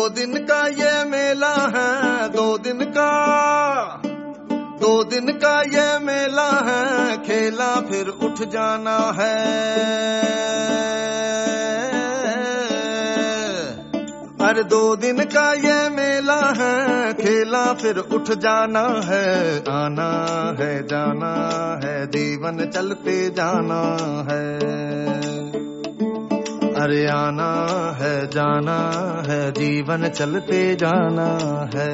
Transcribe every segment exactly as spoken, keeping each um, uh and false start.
दिन का ये मेला है, दो दिन का दो दिन का ये मेला है, खेला फिर उठ जाना है। अरे दो दिन का ये मेला है, खेला फिर उठ जाना है। आना है जाना है, जीवन चलते जाना है। अरे आना है जाना है, जीवन चलते जाना है।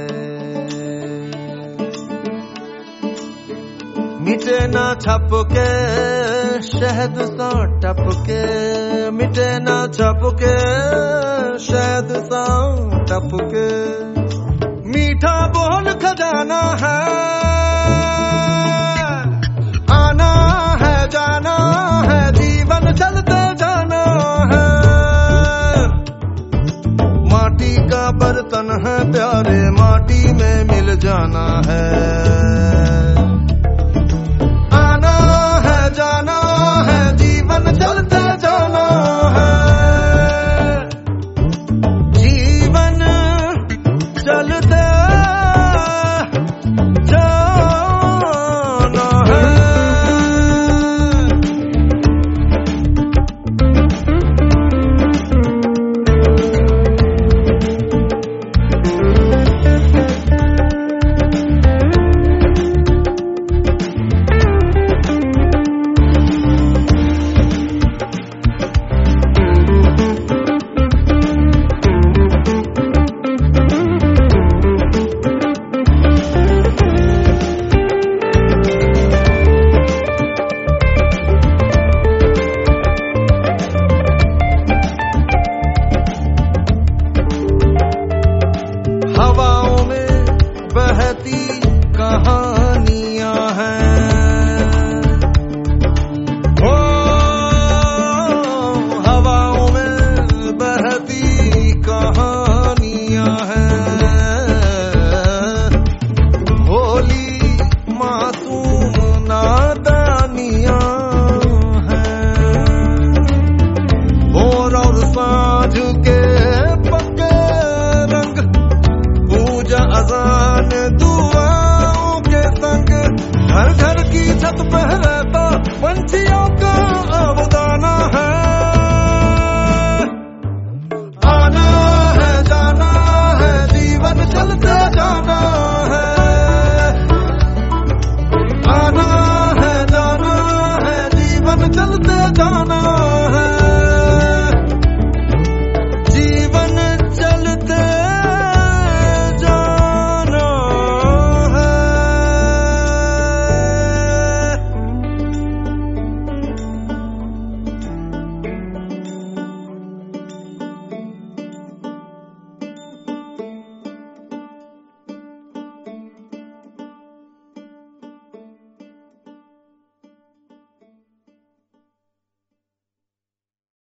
मिटे ना छप के शहद सा टपके, मिटे ना छप के शहद सा टपके, मीठा बोल खजाना है। आना है जाना है, जीवन चलते जाना है। माटी का बर्तन है प्यारे, माटी में मिल जाना है।